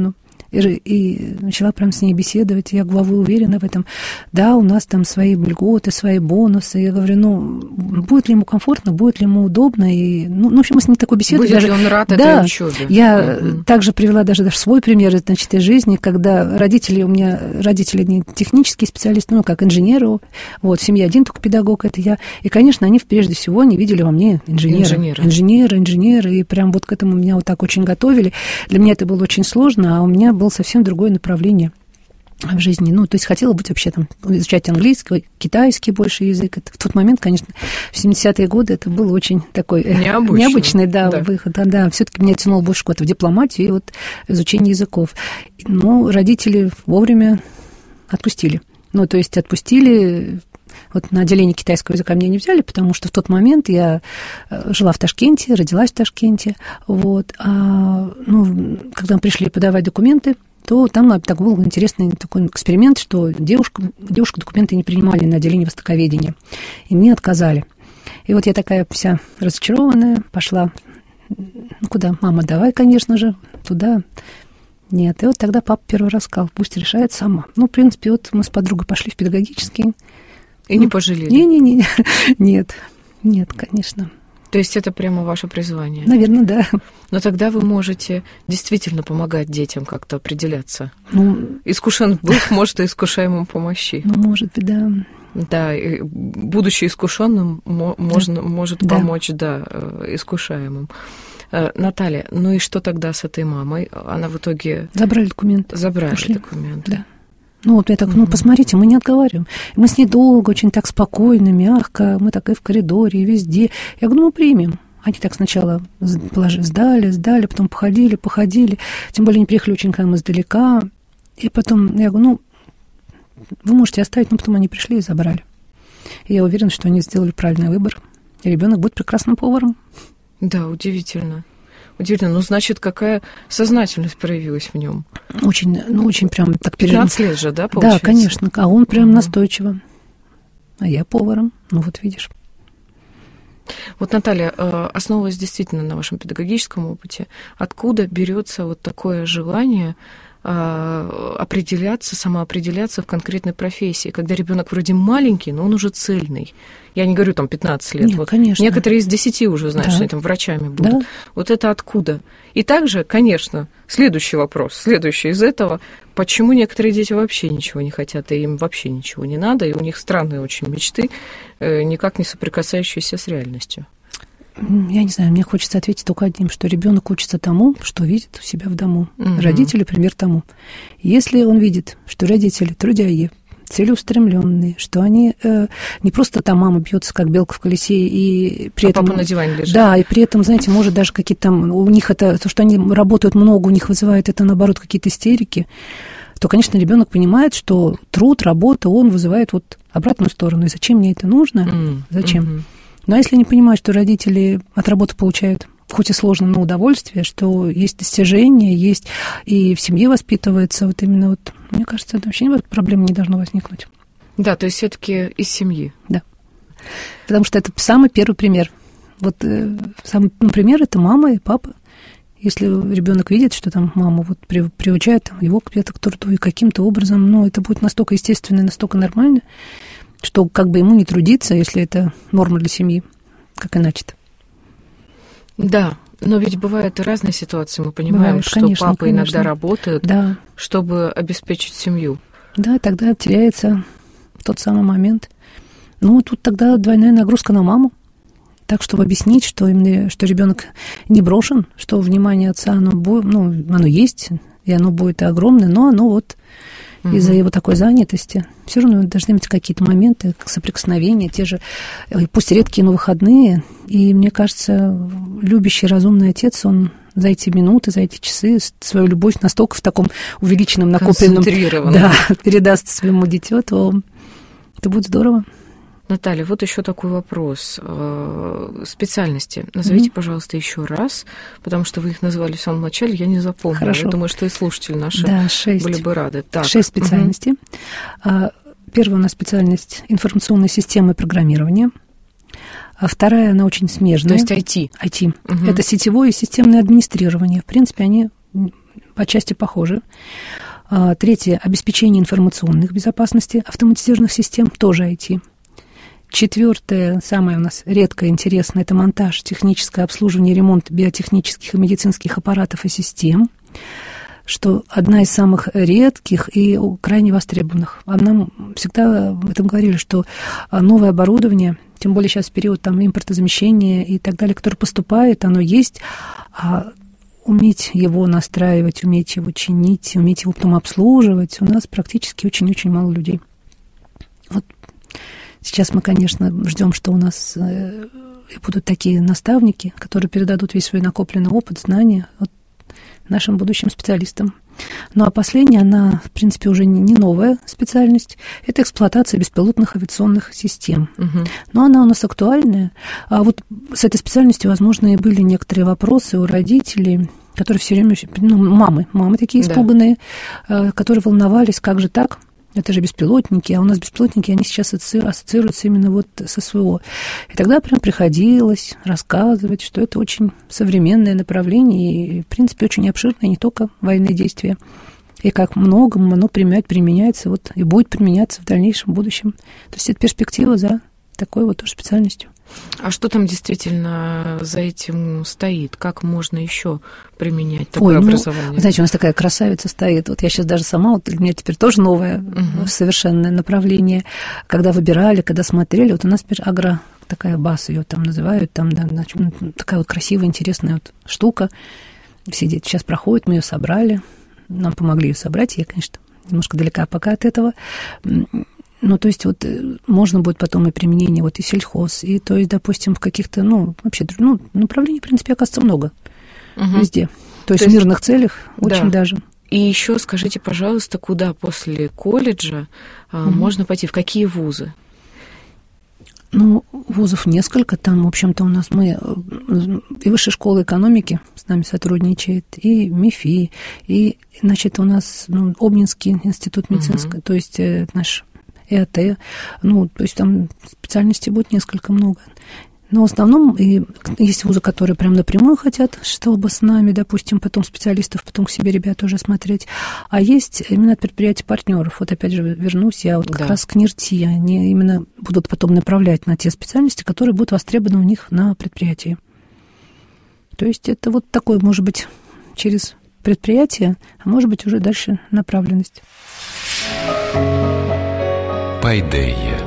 И начала прям с ней беседовать. Я говорю, вы уверены в этом? Да, у нас там свои льготы, свои бонусы. Я говорю, ну, будет ли ему комфортно, будет ли ему удобно? И, ну, в общем, мы с ней такой беседой.
Будет ли он рад этой учебе?
Я также привела даже свой пример, значит, из жизни, когда родители не технические специалисты, ну, как инженеры. Вот, в семье один только педагог, это я. И, конечно, они прежде всего не видели во мне инженера. И прям вот к этому меня вот так очень готовили. Для меня это было очень сложно, а у меня было совсем другое направление в жизни. Ну, то есть хотела быть вообще там, изучать английский, китайский больше язык. Это в тот момент, конечно, в 70-е годы это был очень такой необычный выход. Да. Все-таки меня тянуло больше куда-то в дипломатию и вот изучение языков. Но родители вовремя отпустили. Ну, то есть отпустили. Вот на отделение китайского языка меня не взяли, потому что в тот момент я жила в Ташкенте, родилась в Ташкенте. Вот. Когда мы пришли подавать документы, то там так был интересный такой эксперимент, что девушку документы не принимали на отделение востоковедения, и мне отказали. И вот я такая вся разочарованная пошла. Ну, куда? Мама, давай, конечно же, туда. Нет. И вот тогда папа первый раз сказал, пусть решает сама. Ну, в принципе, вот мы с подругой пошли в педагогический.
И не пожалели?
Нет, конечно.
То есть это прямо ваше призвание?
Наверное, да.
Но тогда вы можете действительно помогать детям как-то определяться. Искушен Бог может и искушаемым помощи.
Может быть, да.
Да, и будучи искушенным, может помочь, искушаемым. Наталья, ну и что тогда с этой мамой? Она в итоге...
Забрали документы.
Документы.
Да. Ну, вот я так, посмотрите, мы не отговариваем. Мы с ней долго, очень так спокойно, мягко, мы так и в коридоре, и везде. Я говорю, примем. Они так сначала сдали, потом походили. Тем более они приехали очень к нам издалека. И потом я говорю, вы можете оставить, но потом они пришли и забрали. И я уверена, что они сделали правильный выбор. И ребенок будет прекрасным поваром.
Да, удивительно. Ну, значит, какая сознательность проявилась в нем?
Очень прям так
15 лет же, да, получается?
Да, конечно. А он прям настойчиво. А я поваром. Ну, вот видишь.
Вот, Наталья, основываясь действительно на вашем педагогическом опыте, откуда берется вот такое желание самоопределяться в конкретной профессии, когда ребенок вроде маленький, но он уже цельный. Я не говорю там 15 лет.
Нет, конечно.
Некоторые из 10 уже знают, что они там врачами будут. Да. Вот это откуда? И также, конечно, следующий из этого, почему некоторые дети вообще ничего не хотят, и им вообще ничего не надо, и у них странные очень мечты, никак не соприкасающиеся с реальностью.
Я не знаю, мне хочется ответить только одним, что ребенок учится тому, что видит у себя в дому. Родители пример тому. Если он видит, что родители трудяги, целеустремленные, что они не просто там мама бьется как белка в колесе, и при этом...
папа на диване лежит.
Да, и при этом, знаете, может даже какие-то там... У них это... То, что они работают много, у них вызывает это, наоборот, какие-то истерики, то, конечно, ребенок понимает, что труд, работа, он вызывает вот обратную сторону. И зачем мне это нужно? Зачем? Но если не понимают, что родители от работы получают, хоть и сложно, но удовольствие, что есть достижения, есть и в семье воспитывается, вот именно вот, мне кажется, это вообще проблем не должно возникнуть.
Да, то есть все-таки из семьи.
Да. Потому что это самый первый пример. Вот самый пример – это мама и папа. Если ребенок видит, что там мама вот приучает его к труду, и каким-то образом, это будет настолько естественно, настолько нормально, что как бы ему не трудиться, если это норма для семьи, как иначе-то.
Да, но ведь бывают и разные ситуации. Мы понимаем, что папы иногда работают, чтобы обеспечить семью. Да,
тогда теряется тот самый момент. Тут тогда двойная нагрузка на маму. Так, чтобы объяснить, что ребенок не брошен, что внимание отца, оно есть, и оно будет огромное, но оно вот из-за его такой занятости все равно должны быть какие-то моменты соприкосновения, те же, пусть редкие, но выходные. И мне кажется, любящий, разумный отец, он за эти минуты, за эти часы свою любовь настолько в таком увеличенном, накопленном, передаст своему дитё, то это будет здорово.
Наталья, вот еще такой вопрос. Специальности. Назовите, пожалуйста, еще раз, потому что вы их назвали в самом начале, я не запомнила.
Хорошо.
Я думаю, что и слушатели наши были бы рады.
Так. 6 специальностей. Первая у нас специальность информационной системы программирования. А вторая, она очень смежная.
То есть IT.
IT. Это сетевое и системное администрирование. В принципе, они по части похожи. Третье – обеспечение информационных безопасности автоматизированных систем, тоже IT. Четвертое, самое у нас редкое, интересное – это монтаж, техническое обслуживание, ремонт биотехнических и медицинских аппаратов и систем, что одна из самых редких и крайне востребованных. А нам всегда об этом говорили, что новое оборудование, тем более сейчас в период там, импортозамещения и так далее, которое поступает, оно есть, а уметь его настраивать, уметь его чинить, уметь его потом обслуживать, у нас практически очень-очень мало людей. Вот сейчас мы, конечно, ждем, что у нас будут такие наставники, которые передадут весь свой накопленный опыт, знания вот нашим будущим специалистам. Ну, а последняя, она, в принципе, уже не новая специальность, это эксплуатация беспилотных авиационных систем. Но она у нас актуальная. А вот с этой специальностью, возможно, и были некоторые вопросы у родителей, которые все время, мамы такие испуганные, которые волновались, как же так? Это же беспилотники, а у нас беспилотники, они сейчас ассоциируются именно вот с СВО. И тогда прям приходилось рассказывать, что это очень современное направление и, в принципе, очень обширное, не только военные действия. И как многому оно применяется вот, и будет применяться в дальнейшем будущем. То есть это перспектива за такой вот тоже специальностью.
А что там действительно за этим стоит? Как можно еще применять такое образование?
Вы знаете, у нас такая красавица стоит. Вот я сейчас даже сама, вот у меня теперь тоже новое совершенно направление. Когда выбирали, когда смотрели, вот у нас теперь такая база ее там называют, там, да, такая вот красивая, интересная вот штука. Все дети сейчас проходят, мы ее собрали, нам помогли ее собрать. Я, конечно, немножко далека пока от этого. Ну, то есть, вот можно будет потом и применение вот и сельхоз, и, то есть, допустим, в каких-то, вообще, направлений, в принципе, оказывается, много везде. То есть в мирных целях очень даже.
И еще скажите, пожалуйста, куда после колледжа можно пойти, в какие вузы?
Ну, вузов несколько. Там, в общем-то, у нас и Высшая школа экономики с нами сотрудничает, и МИФИ, и, значит, у нас Обнинский институт медицинский, то есть наш ЭАТ, то есть там специальностей будет много. Но в основном есть вузы, которые прям напрямую хотят, чтобы с нами, допустим, потом специалистов, потом к себе ребят уже смотреть. А есть именно предприятия партнеров. Вот опять же вернусь, я вот как раз к НИРТИ. Они именно будут потом направлять на те специальности, которые будут востребованы у них на предприятии. То есть это вот такое, может быть, через предприятие, а может быть, уже дальше направленность.
Пайдея.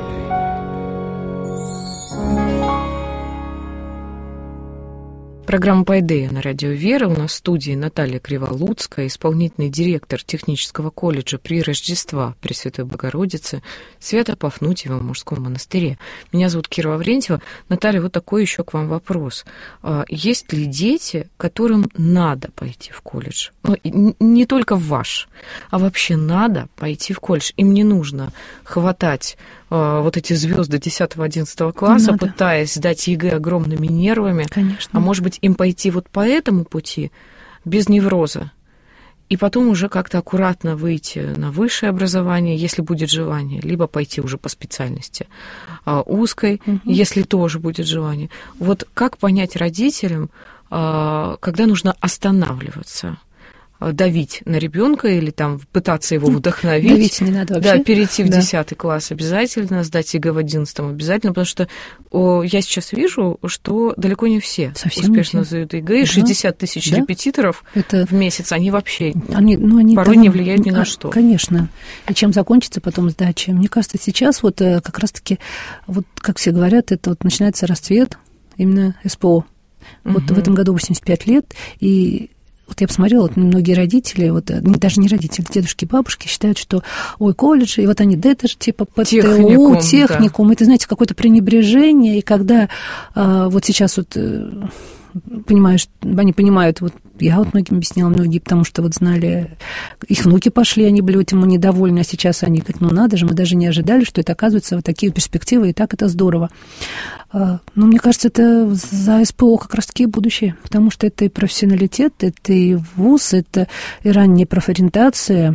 Программа «Пайдея» на радио «Вера». У нас в студии Наталья Криволуцкая, исполнительный директор технического колледжа при Рождества Пресвятой Богородицы Свято-Пафнутьева в мужском монастыре. Меня зовут Кира Лаврентьева. Наталья, вот такой еще к вам вопрос. Есть ли дети, которым надо пойти в колледж? Не только в ваш, а вообще надо пойти в колледж. Им не нужно хватать вот эти звезды 10-11 класса, пытаясь сдать ЕГЭ огромными нервами.
Конечно.
А может быть, им пойти вот по этому пути, без невроза, и потом уже как-то аккуратно выйти на высшее образование, если будет желание, либо пойти уже по специальности узкой, если тоже будет желание. Вот как понять родителям, когда нужно останавливаться? Давить на ребенка или там пытаться его вдохновить.
Давить не надо вообще.
Да, перейти в 10 класс обязательно, сдать ЕГЭ в 11 обязательно, потому что я сейчас вижу, что далеко не все
совсем
успешно сдают ЕГЭ, и 60 тысяч репетиторов в месяц, они вообще порой не влияют ни на что.
Конечно. И чем закончится потом сдача? Мне кажется, сейчас вот как раз-таки, вот как все говорят, это вот начинается расцвет именно СПО. Вот в этом году 85 лет, и вот я посмотрела, вот многие родители, даже не родители, дедушки, бабушки считают, что, колледжи, и вот они, да это же типа ПТУ, техникум, это, знаете, какое-то пренебрежение, и когда вот сейчас вот понимаешь, они понимают, вот я вот многим объясняла, многие, потому что вот знали, их внуки пошли, они были этим недовольны, а сейчас они говорят, надо же, мы даже не ожидали, что это оказывается вот такие перспективы, и так это здорово. Но мне кажется, это за СПО как раз-таки будущее, потому что это и профессионалитет, это и вуз, это и ранняя профориентация,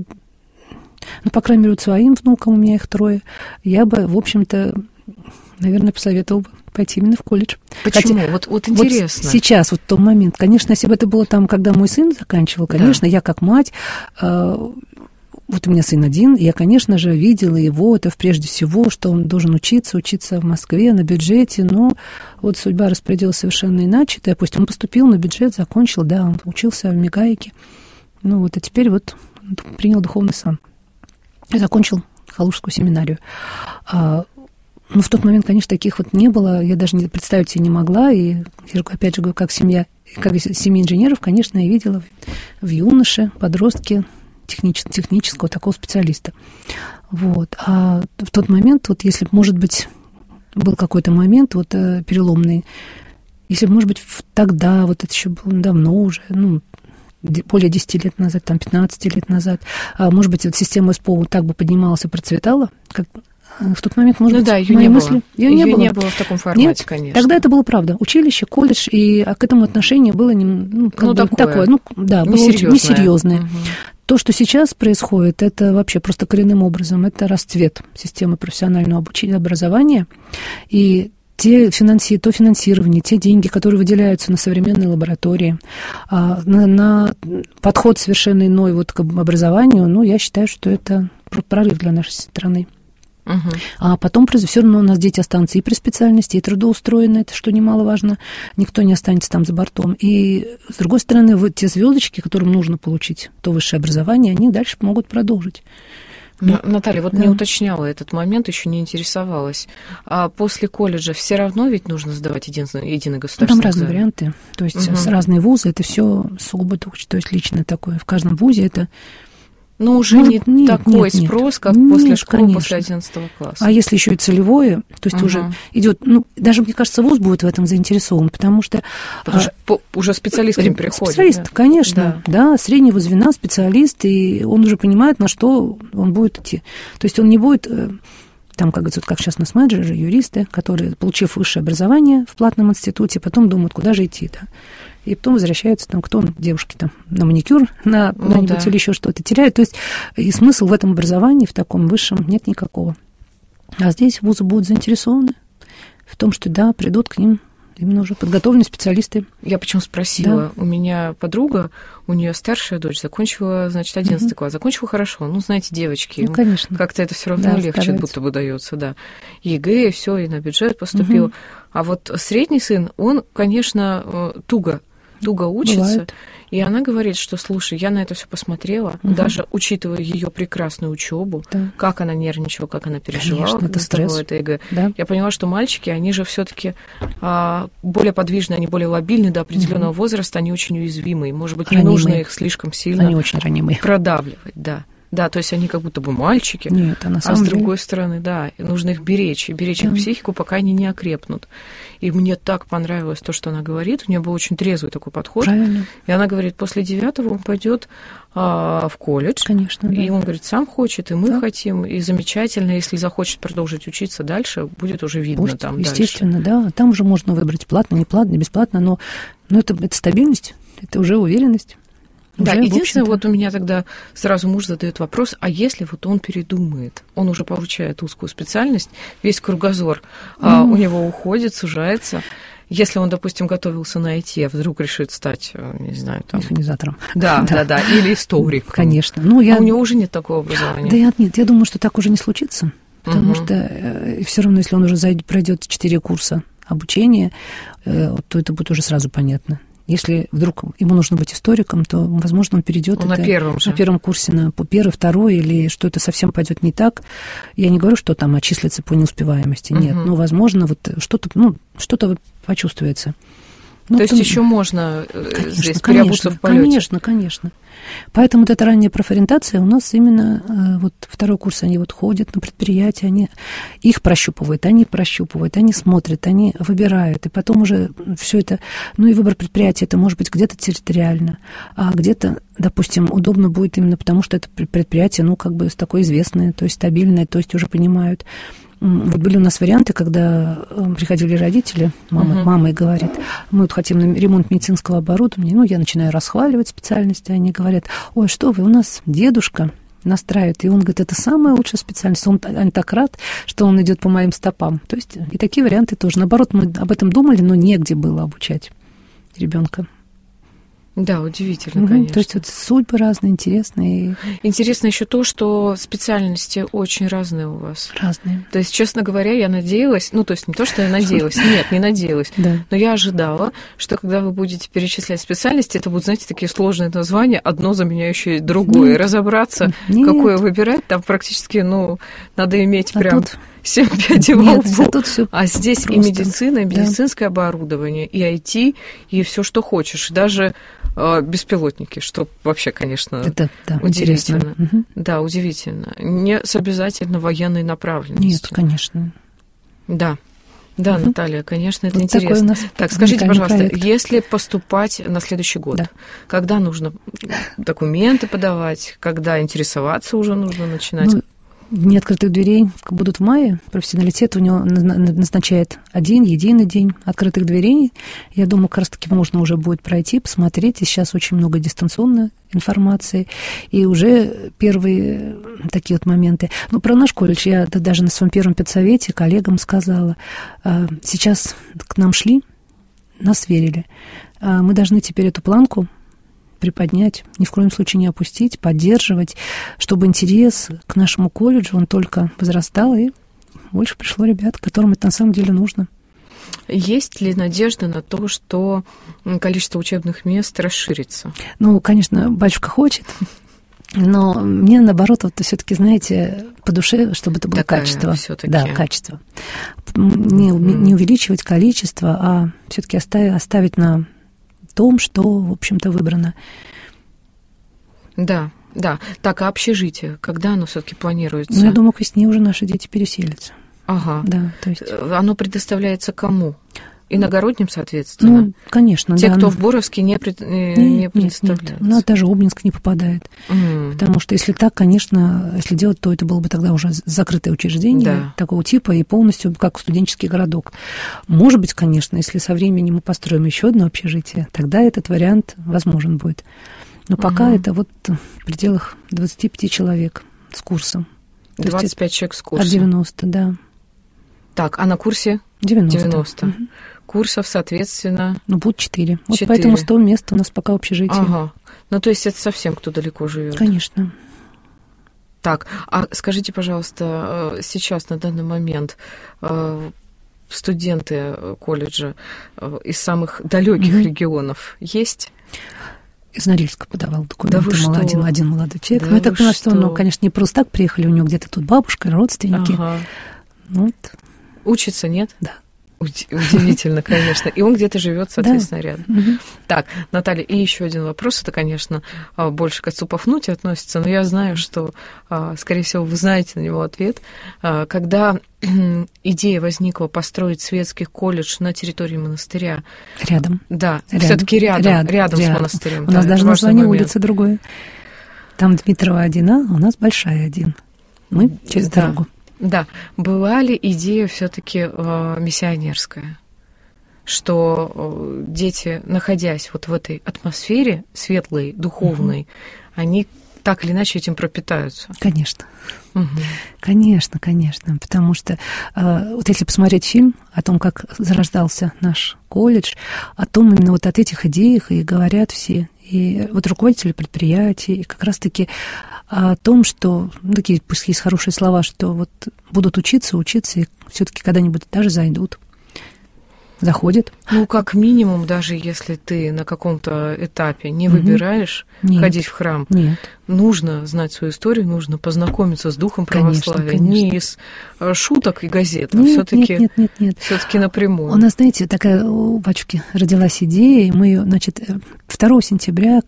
по крайней мере, вот своим внукам, у меня их 3, я бы, в общем-то, наверное, посоветовала бы пойти именно в колледж.
Почему? Вот интересно.
Вот сейчас, вот в тот момент, конечно, если бы это было там, когда мой сын заканчивал, конечно, я как мать, вот у меня сын один, я, конечно же, видела его, это прежде всего, что он должен учиться в Москве на бюджете, но вот судьба распорядилась совершенно иначе. Допустим, он поступил на бюджет, закончил, да, он учился в Мегайке, ну вот, а теперь вот принял духовный сан и закончил Калужскую семинарию. Ну, в тот момент, конечно, таких вот не было, я даже представить себе не могла, и, опять же, как семья инженеров, конечно, я видела в юноше, подростке, технического такого специалиста. Вот. А в тот момент, вот если, может быть, был какой-то момент вот переломный, если, может быть, тогда, вот это еще было давно уже, ну, более 10 лет назад, там, 15 лет назад, может быть, вот система СПО так бы поднималась и процветала, как в тот момент, может быть,
ее
мои
не
мысли...
Ее не было в таком формате,
нет,
конечно.
Тогда это было правда. Училище, колледж, и к этому отношение было такое, было несерьезное. Угу. То, что сейчас происходит, это вообще просто коренным образом, это расцвет системы профессионального образования, и то финансирование, те деньги, которые выделяются на современные лаборатории, на подход совершенно иной вот к образованию, ну, я считаю, что это прорыв для нашей страны.
Угу.
А потом все равно у нас дети останутся и при специальности, и трудоустроены, это что немаловажно, никто не останется там за бортом. И, с другой стороны, вот те звездочки, которым нужно получить то высшее образование, они дальше могут продолжить.
Наталья, вот не уточняла этот момент, еще не интересовалась. А после колледжа все равно ведь нужно сдавать единый государственный
там разные варианты, то есть разные вузы, это все сугубо, то есть личное такое. В каждом вузе это...
Но уже не такой спрос, как после школы, конечно. После 11 класса.
А если еще и целевое, то есть уже идет, ну, даже, мне кажется, вуз будет в этом заинтересован, потому что
уже специалист к ним приходит.
Специалист, да? Конечно, да, среднего звена специалист, и он уже понимает, на что он будет идти. То есть он не будет... Там, как говорится, как сейчас у нас менеджеры, юристы, которые, получив высшее образование в платном институте, потом думают, куда же идти, да. И потом возвращаются, там, кто девушки там на маникюр, на куда-нибудь или еще что-то теряют. То есть и смысл в этом образовании, в таком высшем, нет никакого. А здесь вузы будут заинтересованы в том, что, да, придут к ним именно уже подготовленные специалисты.
Я почему спросила? Да. У меня подруга, у нее старшая дочь закончила, значит, 11 класс. Закончила хорошо. Ну, знаете, девочки,
ну, конечно.
Как-то это все равно легче, стараются. Будто бы дается, да. ЕГЭ, все, и на бюджет поступил. А вот средний сын, он, конечно, туго учится.
Бывает.
И она говорит, что, слушай, я на это все посмотрела, даже учитывая ее прекрасную учебу, как она нервничала, как она переживала,
конечно, это стресс.
Это ЕГЭ. Да. Я поняла, что мальчики, они же все-таки более подвижны, они более лобильны до определенного возраста, они очень уязвимы, и, может быть, не нужно их слишком сильно
они очень ранимые.
Продавливать, да. Да, то есть они как будто бы мальчики,
нет, а на самом
деле... другой стороны, да, нужно их беречь, и беречь их психику, пока они не окрепнут. И мне так понравилось то, что она говорит, у нее был очень трезвый такой подход.
Правильно.
И она говорит, после 9-го он пойдет в колледж.
Конечно,
и
да.
он говорит, сам хочет, и мы хотим, и замечательно, если захочет продолжить учиться дальше, будет уже видно будет, там
естественно,
дальше.
Да, там уже можно выбрать платно, не платно, не бесплатно, но это стабильность, это уже уверенность.
Да, единственное, вот у меня тогда сразу муж задает вопрос, а если вот он передумает, он уже получает узкую специальность, весь кругозор у него уходит, сужается. Если он, допустим, готовился на IT, а вдруг решит стать, не знаю, там...
механизатором.
Да, или историком.
Конечно.
У него уже нет такого образования.
Да нет, я думаю, что так уже не случится, потому что все равно, если он уже пройдет 4 курса обучения, то это будет уже сразу понятно. Если вдруг ему нужно быть историком, то, возможно, он перейдет
на первом
курсе на первый, второй, или что это совсем пойдет не так. Я не говорю, что там отчислится по неуспеваемости. Нет, но, возможно, вот что-то почувствуется.
То есть еще можно здесь переобуться в полете?
Конечно. Поэтому вот эта ранняя профориентация у нас именно вот второй курс, они вот ходят на предприятия, они их прощупывают, они смотрят, они выбирают, и потом уже все это, и выбор предприятия, это может быть где-то территориально, а где-то, допустим, удобно будет именно потому, что это предприятие, такое известное, то есть стабильное, то есть уже понимают. Вот были у нас варианты, когда приходили родители, мама и говорит, мы вот хотим на ремонт медицинского оборудования, я начинаю расхваливать специальности, они говорят, ой, что вы, у нас дедушка настраивает. И он говорит, это самая лучшая специальность. Он так рад, что он идет по моим стопам. То есть и такие варианты тоже. Наоборот, мы об этом думали, но негде было обучать ребенка.
Да, удивительно, конечно.
То есть вот судьбы разные, интересные.
Интересно еще то, что специальности очень разные у вас.
Разные.
То есть, честно говоря, я надеялась, то есть не то, что я надеялась, нет, не надеялась, но я ожидала, что когда вы будете перечислять специальности, это будут, знаете, такие сложные названия, одно заменяющее другое. Нет. Разобраться, какое выбирать, там практически, надо иметь прям 7 пядей во лбу. А здесь просто. И медицина, и медицинское оборудование, и IT, и все, что хочешь, даже беспилотники, что вообще, конечно, это, удивительно. Угу. Да, удивительно. Не с обязательно военной направленностью.
Нет, конечно.
Да. Да, Наталья, конечно, это интересно. Так, скажите, пожалуйста, проект. Если поступать на следующий год, когда нужно документы подавать, когда интересоваться уже нужно начинать?
Дни открытых дверей будут в мае. Профессионалитет у него назначает единый день открытых дверей. Я думаю, как раз-таки можно уже будет пройти, посмотреть. И сейчас очень много дистанционной информации. И уже первые такие вот моменты. Про наш колледж я даже на своем первом педсовете коллегам сказала. Сейчас к нам шли, нас верили. Мы должны теперь эту планку приподнять, ни в коем случае не опустить, поддерживать, чтобы интерес к нашему колледжу, он только возрастал, и больше пришло ребят, которым это на самом деле нужно.
Есть ли надежда на то, что количество учебных мест расширится?
Конечно, батюшка хочет, но мне, наоборот, все-таки, знаете, по душе, чтобы это было качество. Да, качество. Не увеличивать количество, а все-таки оставить на том, что, в общем-то, выбрано. Да.
Так, а общежитие, когда оно все-таки планируется?
Я думаю, к весне уже наши дети переселятся.
Ага.
Да, то есть...
Оно предоставляется кому? Иногородним, соответственно?
Конечно,
Те, кто в Боровске не предоставляются?
Нет. Даже Обнинск не попадает. Потому что если так, конечно, если делать, то это было бы тогда уже закрытое учреждение такого типа и полностью как студенческий городок. Может быть, конечно, если со временем мы построим еще одно общежитие, тогда этот вариант возможен будет. Но пока это в пределах 25 человек с курсом.
25 человек с курсом?
От 90, да.
Так, а на курсе? 90. Курсов, соответственно...
будут 4. Вот поэтому 100 мест у нас пока общежитие.
Ага. То есть это совсем кто далеко живет.
Конечно.
Так, а скажите, пожалуйста, сейчас, на данный момент, студенты колледжа из самых далеких регионов есть?
Из Норильска подавал документы.
Да
один молодой человек. Я так понимаю, что, конечно, не просто так приехали, у него где-то тут бабушка, родственники.
Ага. Учится, нет?
Да.
Удивительно, конечно. И он где-то живет, соответственно, рядом. Так, Наталья, и еще один вопрос. Это, конечно, больше к отцу Пафнутию относится, но я знаю, что, скорее всего, вы знаете на него ответ. Когда идея возникла построить светский колледж на территории монастыря.
Рядом.
Да, все-таки рядом с монастырем.
У нас даже название улицы другое. Там Дмитрова 1, а у нас Большая 1. Мы через дорогу.
Да, была ли идея все-таки миссионерская, что дети, находясь в этой атмосфере светлой, духовной, они так или иначе этим пропитаются?
Конечно. Конечно, потому что если посмотреть фильм о том, как зарождался наш колледж, о том именно от этих идеях и говорят все, и руководители предприятий, и как раз-таки о том, что такие, пусть есть хорошие слова, что будут учиться, и все-таки когда-нибудь даже зайдут. Заходят.
Как минимум, даже если ты на каком-то этапе не выбираешь ходить в храм, нужно знать свою историю, нужно познакомиться с духом православия. Конечно. Не из шуток и газет, а все-таки напрямую. У
нас, знаете, такая у батюшки родилась идея, и мы ее, 2 сентября,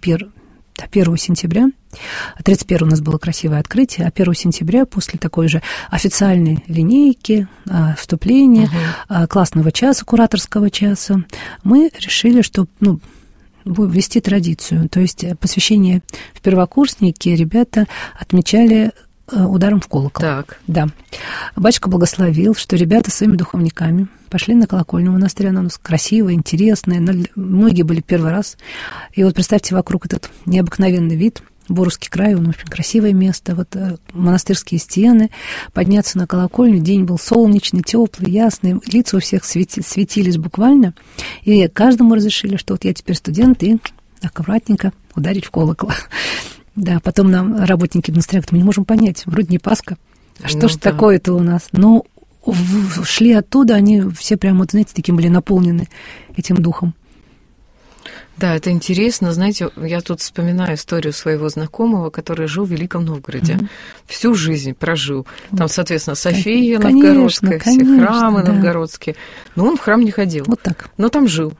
1 сентября, 31 у нас было красивое открытие, а 1 сентября после такой же официальной линейки, вступления, классного часа, кураторского часа, мы решили, что ввести традицию. То есть посвящение в первокурсники ребята отмечали ударом в колокол.
Так.
Да. Батюшка благословил, что ребята своими духовниками пошли на колокольню монастыря. Она у нас красивая, интересная. Многие были первый раз. И представьте вокруг этот необыкновенный вид. Боровский край, он очень красивое место, вот монастырские стены, подняться на колокольню, день был солнечный, теплый, ясный, лица у всех светились буквально, и каждому разрешили, что вот я теперь студент, и аккуратненько ударить в колокол. Да, потом нам работники монастыря говорят, мы не можем понять, вроде не Пасха, а что ж такое-то у нас? Но шли оттуда, они все прямо, вот, знаете, таким были наполнены этим духом.
Да, это интересно. Знаете, я тут вспоминаю историю своего знакомого, который жил в Великом Новгороде. Всю жизнь прожил. Там, соответственно, София Новгородская, все храмы новгородские. Но он в храм не ходил.
Вот так.
Но там жил.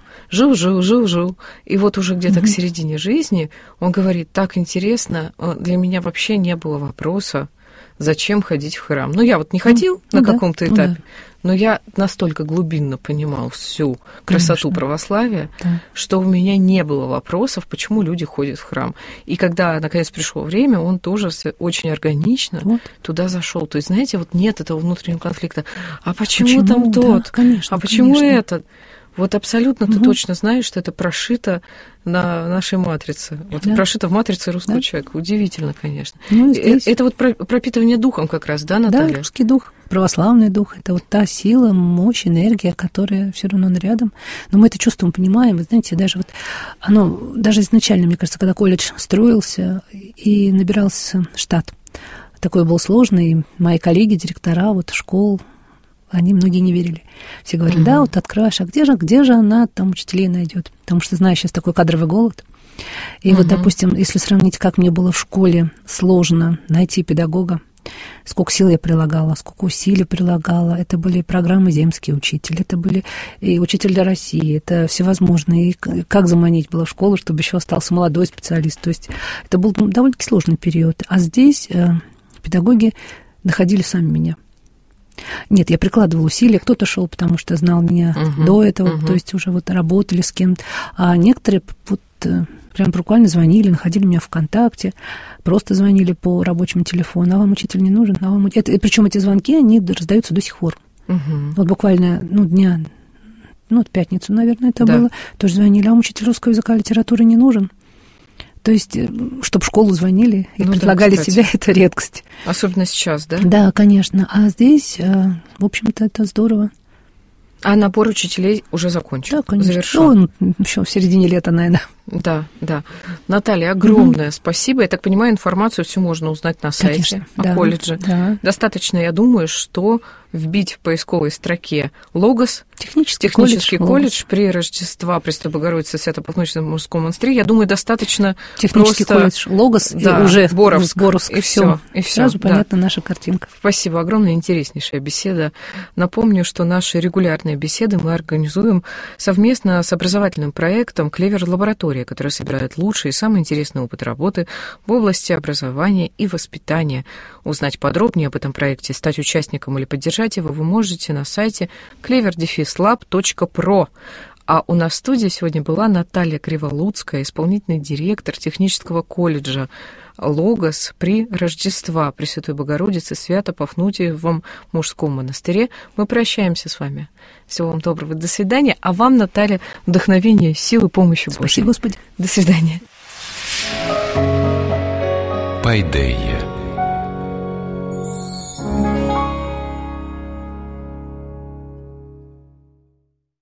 Жил. И вот уже где-то к середине жизни он говорит, так интересно, для меня вообще не было вопроса, зачем ходить в храм. Ну, я вот не ходил на каком-то этапе, но я настолько глубинно понимал всю красоту православия, что у меня не было вопросов, почему люди ходят в храм. И когда, наконец, пришло время, он тоже очень органично туда зашел. То есть, знаете, вот нет этого внутреннего конфликта. А почему там тот?
Конечно,
а почему этот? Вот абсолютно ты точно знаешь, что это прошито на нашей матрице. Вот прошито в матрице русского человека. Удивительно, конечно. Это вот пропитывание духом как раз, да, Наталья?
Да, русский дух, православный дух. Это вот та сила, мощь, энергия, которая все равно рядом. Но мы это чувствуем, понимаем. Вы знаете, даже вот оно, даже изначально, мне кажется, когда колледж строился и набирался штат, такой был сложный, и мои коллеги, директора вот школ, они многие не верили. Все говорили, да, вот откроешь, а где же она там учителей найдет? Потому что, знаешь, сейчас такой кадровый голод. И вот, допустим, если сравнить, как мне было в школе сложно найти педагога, сколько сил я прилагала, сколько усилий прилагала. Это были программы «Земский учитель», это были и «Учитель для России», это всевозможные. И как заманить было в школу, чтобы еще остался молодой специалист. То есть это был довольно-таки сложный период. А здесь педагоги находили сами меня. Нет, я прикладывала усилия, кто-то шел, потому что знал меня до этого, то есть уже вот работали с кем-то, а некоторые вот прям буквально звонили, находили меня ВКонтакте, просто звонили по рабочему телефону, а вам учитель не нужен, а вам... Причем эти звонки, они раздаются до сих пор. Вот буквально, дня, в пятницу, наверное, это было, тоже звонили, а вам учитель русского языка и литературы не нужен. То есть, чтобы в школу звонили и предлагали себя, это редкость.
Особенно сейчас, да?
Да, конечно. А здесь, в общем-то, это здорово.
А набор учителей уже закончен?
Да, конечно.
Завершен?
Еще в середине лета, наверное.
Да. Наталья, огромное спасибо. Я так понимаю, информацию всю можно узнать на сайте о колледже. Да. Достаточно, я думаю, что вбить в поисковой строке «Логос», технический колледж при Рождества Пресвятой Богородицы Свято-Полночном мужском монастыре. Я думаю, достаточно
технический колледж «Логос» и уже Боровск.
И все.
Сразу понятна наша картинка.
Спасибо. Огромная, интереснейшая беседа. Напомню, что наши регулярные беседы мы организуем совместно с образовательным проектом «Клевер-лаборатория», который собирает лучший и самый интересный опыт работы в области образования и воспитания. Узнать подробнее об этом проекте, стать участником или поддержать его вы можете на сайте clever-lab.pro. А у нас в студии сегодня была Наталья Криволуцкая, исполнительный директор технического колледжа «Логос» при Рождества Пресвятой Богородицы Свято-Пафнутиевом мужском монастыре. Мы прощаемся с вами. Всего вам доброго. До свидания. А вам, Наталья, вдохновения, силы, помощи Божьей.
Спасибо, Господи.
До свидания.
Пайдея.